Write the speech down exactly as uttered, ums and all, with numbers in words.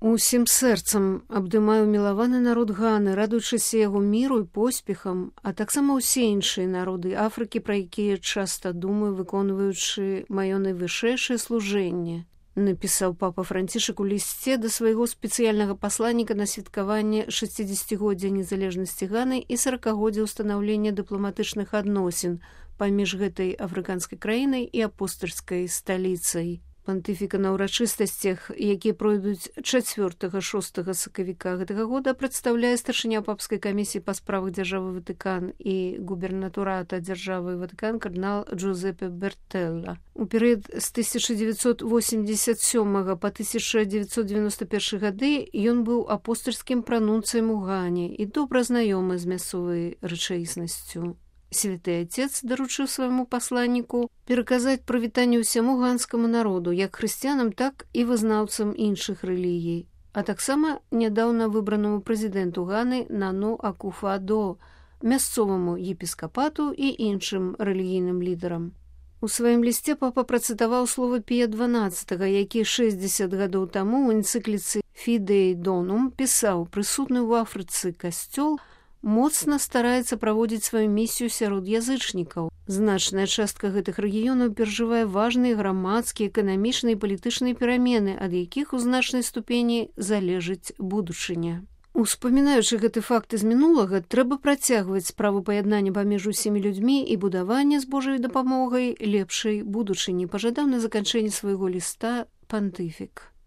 Усім сэрцам абдымаю мілаваны народ Ганы, радуючыся яго міру і поспехам, а таксама ўсе іншыя народы Афрыкі, пра якія часта думаю, выконваючы маё найвышэйшае служэнне, напісаў папа Францішак у лісце да свайго спецыяльнага пасланніка на святкаванне шэсцідзесяцігоддзя незалежнасці Ганы і саракагоддзя ўстанаўлення дыпламатычных адносін паміж гэтай афрыканскай краінай і апостальскай сталіцай. Пантыфіка на ўрачыстасцях, якія пройдуць чацвёртага шостага сакавіка гэтага года, прадстаўляе старшыня папскай камісіі па справах дзяржавы Ватыкан і губернатурата дзяржавы Ватыкан кардынал Джузепе Бертэлла. У перыяд з тысяча дзевяцьсот восемьдесят сёмага па тысяча дзевяцьсот девяносто першы гады ён быў апостальскім пранунцыем у Гане і добра знаёмы з мясцовай рэчаіснасцю. Святы Отец даручыў свайму пасланніку пераказаць прывітанне ўсяму ганскаму народу, як хрысціянам, так і вызнаўцам іншых рэлігій, а таксама нядаўна выбранаму прэзідэнту Ганы Нану Акуфо-Адо, мясцоваму епіскапату і іншым рэлігійным лідарам. У сваім лісце папа працытаваў словы Пія дванаццатага, які шэсцьдзесят гадоў таму ў энцыкліцы «Фідей Донум» пісаў: «Прысутны ў Афрыцы касцёл моцна стараецца праводзіць сваю місію сярод язычнікаў. Значная частка гэтых рэгіёнаў перажывае важныя грамадскія, эканамічныя і палітычныя перамены, ад якіх у значнай ступені залежыць будучыня». Успамінаючы гэты факт з мінулага, трэба працягваць справу паяднання паміж усімі людзьмі і будавання з Божай дапамогай лепшай будучыні, пажадаў на заканчэнне свайго ліста пантыфік.